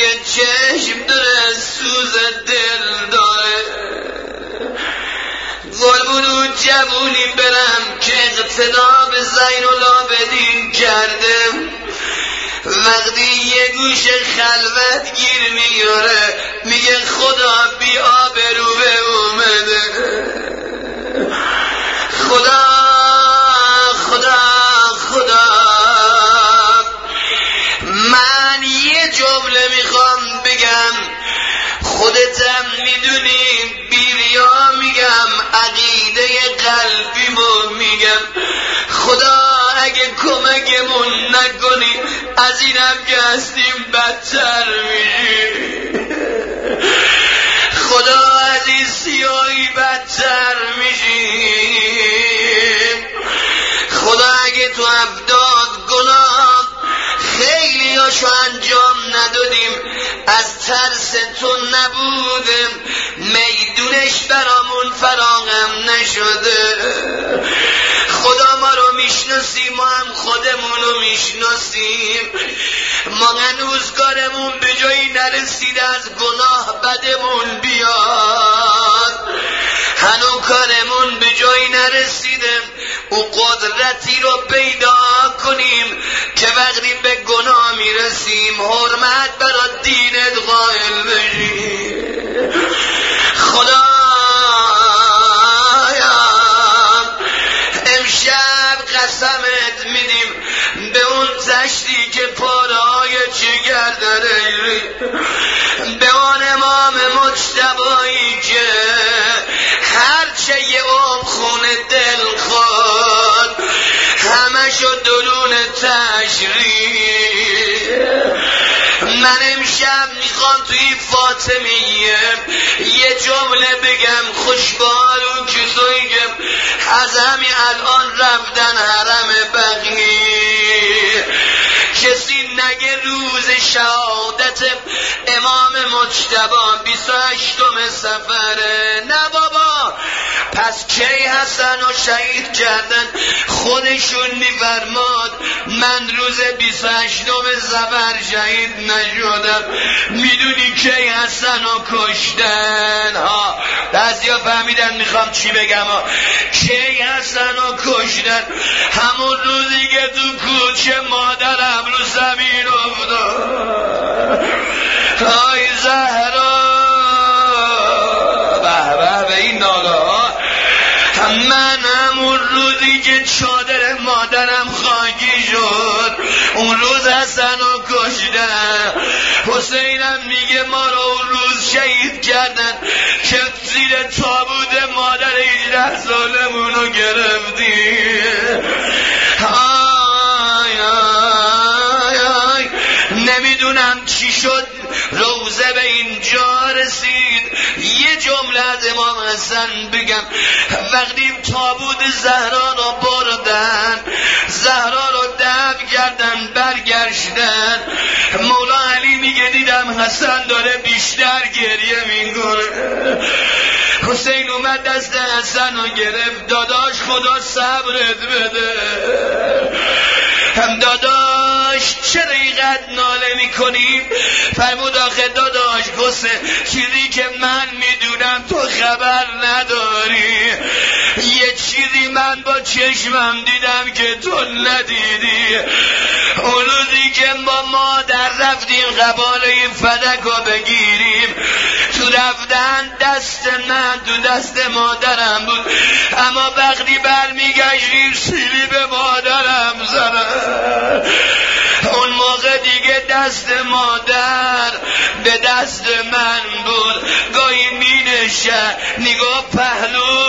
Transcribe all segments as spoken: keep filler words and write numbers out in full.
که چشم داره سوز دل داره. قربون جوونی برم که اقتدا به زین العابدین کرده، وقتی یه گوش خلوت گیر میاره میگه خدا بی آبرو به اومده. خدا خدا خدا من یه جمله میخوام بگم، خودتم میدونی بیریا میگم، عقیده قلبیمو میگم. خدا اگه کمکمون نکنی از اینم که هستیم بدتر میشیم. خدا از این سیاهی بدتر میشیم. خدا اگه تو ابداد گناه خیلی هاشو انجام ندادیم، از ترس تو نبوده، میدونش برامون فراهم نشده. خدا ما رو میشناسیم، ما هم خودمون رو میشناسیم. ما هنوز کارمون به جایی نرسیده از گناه بدمون بیاد، هنوز کارمون به جایی نرسیده او قدرتی رو پیدا کنیم که وقتی به گناه میرسیم حرمت برای دینت قائل بشیم. خدا امشب قسمت میدیم به اون تشتی که پارهای جگر داره، به اون امام مجتبایی که هرچه یه ام خون دل خود همشو دلون تشریح. من امشب میخوام توی فاطمیه یه جمله بگم، خوشبال اون کسایی که از همین الان رفتن حرم بقیع. کسی نگه روز شهادت امام مجتبی بیست و هشتم صفره، نه بابا، پس کی حسن و شهید کردن؟ خودشون میفرماد من روز بیست و هشتم صفر شهید نشدم. میدونی کی حسن رو کشتن؟ ها بعضیا فهمیدن میخوام چی بگم ها. کی حسن رو کشتن؟ همون روزی که تو کوچه مادرم رو زمین افتاد. آی زهرا، به به به این ناله ها. من همون روزی که چادر مادرم خاکی شد اون روز حسن رو کشتن. حسینم میگه ما رو اون روز شهید کردن که زیر تابوت مادر هجده سالمون رو گرفتی. آی آی آی نمیدونم چی شد روزه به اینجا رسید. یه جمله از امام حسن بگم، وقتی تابوت زهرا رو بردن، زهرا رو دفن کردن، برگشتن، مولا علی میگه دیدم حسن داره بیشتر گریه میکنه. حسین اومد دست حسن رو گرفت، داداش خدا صبرت بده. هم داداش چرا اینقدر ناله میکنی؟ فرمود آخه داداش گسه چیزی که من میدونم تو خبر نداری، یه چیزی من با چشمم دیدم که تو ندیدی. اون روزی که با مادر رفتیم قباله فدک رو بگیریم، تو رفتن دست من تو دست مادرم بود، اما وقتی برمیگشتیم سیلی به مادرم زدن. اون موقع دیگه دست مادر به دست من بود، گاهی می نشه نگاه پهلو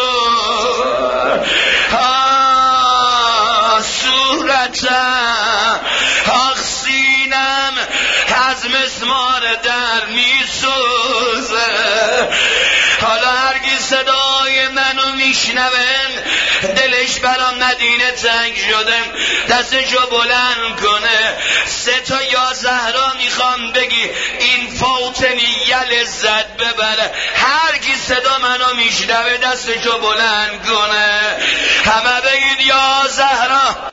آه صورتم آخ سینم از مسمار در می سوزه. حالا هرگی صدای منو میشنون دلش برام مدینه تنگ شده، دستشو بلند کنه. سه تا یا زهرا میخوام بگی این فوتنی لذت ببره. هر کی صدا منو میشنوه دستشو بلند کنه، همه بگید یا زهرا.